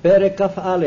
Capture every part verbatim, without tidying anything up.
פרק כ"א.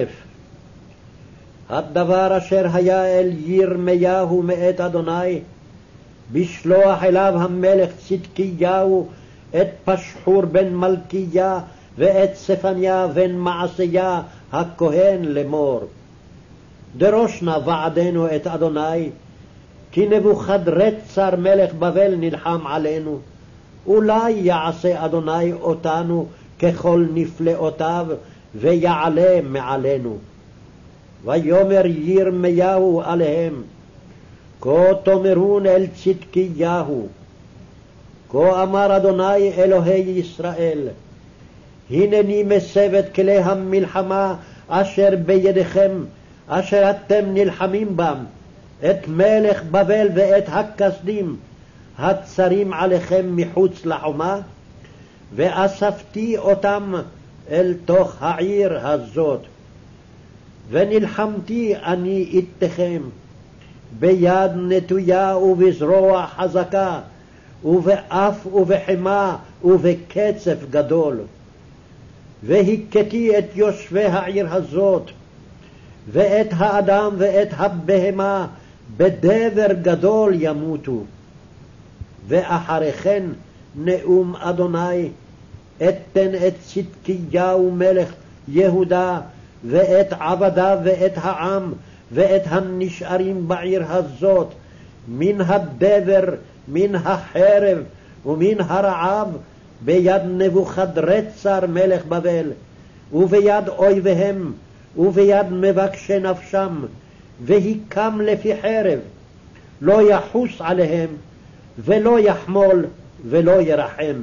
הדבר אשר היה אל ירמיהו מאת אדוני, בשלוח אליו המלך צדקיהו את פשחור בן מלכיה ואת צפניה בן מעשיה הכהן לאמור. דרוש נא ועדנו את אדוני, כי נבוכדרצר מלך בבל נלחם עלינו. אולי יעשה אדוני אותנו ככל נפלאותיו, ויעלה מעלינו. ויאמר ירמיהו עליהם, כה תאמרון אל צדקיהו, כה אמר אדוני אלוהי ישראל, הנני מסב את כלי המלחמה אשר בידיכם, אשר אתם נלחמים בם, את מלך בבל ואת הכסדים, הצרים עליכם מחוץ לחומה, ואספתי אותם אל תוך העיר הזאת. ונלחמתי אני איתכם, ביד נטויה ובזרוע חזקה, ובאף ובחמה ובקצף גדול. והכיתי את יושבי העיר הזאת, ואת האדם ואת הבהמה בדבר גדול ימותו. ואחרי כן נאום אדוני, אתן את צדקיהו מלך יהודה ואת עבדיו ואת העם ואת הנשארים בעיר הזאת מן הדבר, מן החרב ומן הרעב, ביד נבוכדרצר מלך בבל, וביד אויביהם וביד מבקשי נפשם, והיקם לפי חרב, לא יחוס עליהם ולא יחמול ולא ירחם.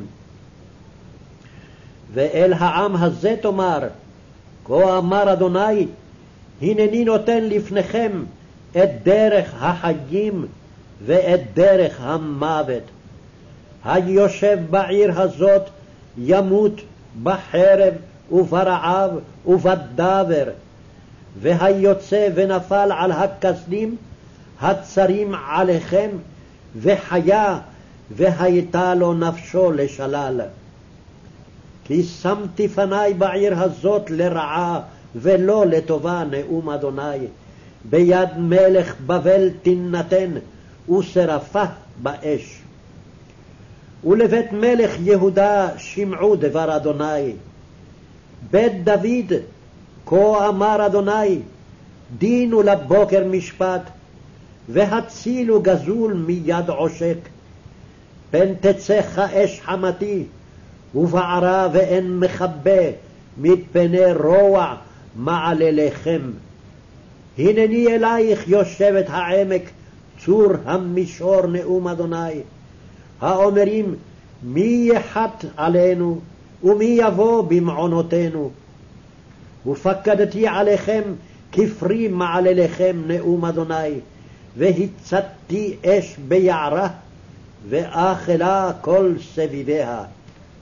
ואל העם הזה תאמר, כה אמר אדוני, הנני נותן לפניכם את דרך החיים ואת דרך המוות. היושב בעיר הזאת ימות בחרב וברעב ובדבר, והיוצא ונפל על הכסדים הצרים עליכם, וחיה והייתה לו נפשו לשלל. כי שמתי פני בעיר הזאת לרעה ולא לטובה, נאום אדוני, ביד מלך בבל תינתן, ושרפה באש. ולבית מלך יהודה שמעו דבר אדוני, בית דוד, כה אמר אדוני, דינו לבוקר משפט, והצילו גזול מיד עושק. פן תצא כאש חמתי, ובערה ואין מכבה, מפני רוע מעלליכם. הנני אלייך יושבת העמק, צור המישור, נאום אדוני, האומרים, מי יחת עלינו, ומי יבוא במעונותינו. ופקדתי עליכם כפרי מעלליכם, נאום אדוני, והצתתי אש ביערה, ואכלה כל סביביה.